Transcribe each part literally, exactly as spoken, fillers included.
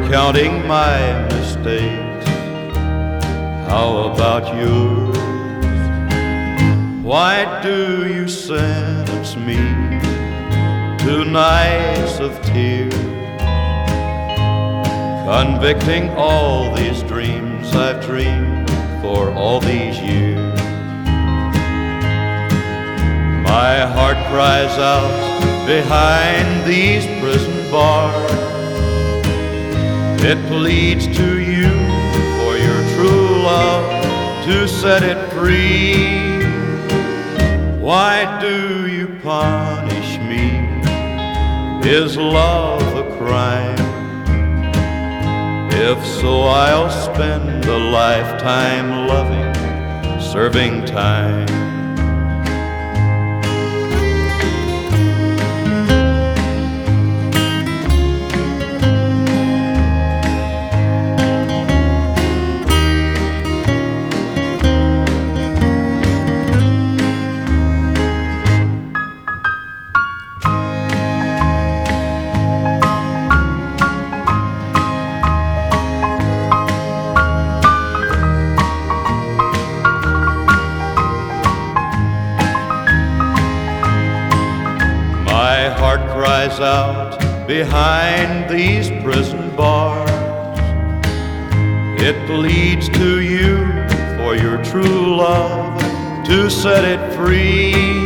counting my mistakes. How about yours? Why do you sentence me to nights of tears, convicting all these dreams I've dreamed for all these years? My heart cries out behind these prison bars. It pleads to you for your true love to set it free. Why do you punish me? Is love a crime? If so, I'll spend a lifetime loving, serving time. My heart cries out behind these prison bars. It pleads to you for your true love to set it free.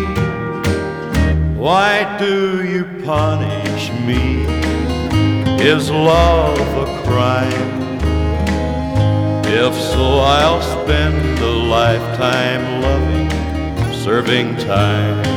Why do you punish me? Is love a crime? If so, I'll spend a lifetime loving, serving time.